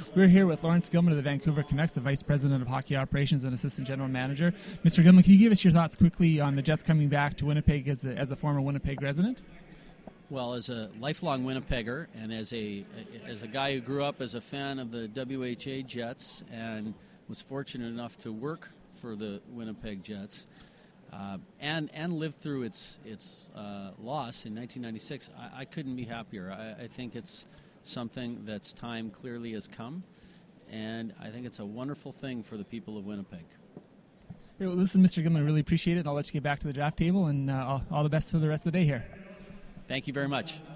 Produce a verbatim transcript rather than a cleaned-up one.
We're here with Lawrence Gilman of the Vancouver Canucks, the Vice President of Hockey Operations and Assistant General Manager. Mister Gilman, can you give us your thoughts quickly on the Jets coming back to Winnipeg as a, as a former Winnipeg resident? Well, as a lifelong Winnipegger and as a as a guy who grew up as a fan of the W H A Jets and was fortunate enough to work for the Winnipeg Jets uh, and and lived through its its uh, loss in nineteen ninety-six, I, I couldn't be happier. I, I think it's something that's time clearly has come, and I think it's a wonderful thing for the people of Winnipeg. Hey, well, listen, Mister Gilman, I really appreciate it. I'll let you get back to the draft table, and uh, all, all the best for the rest of the day here. Thank you very much.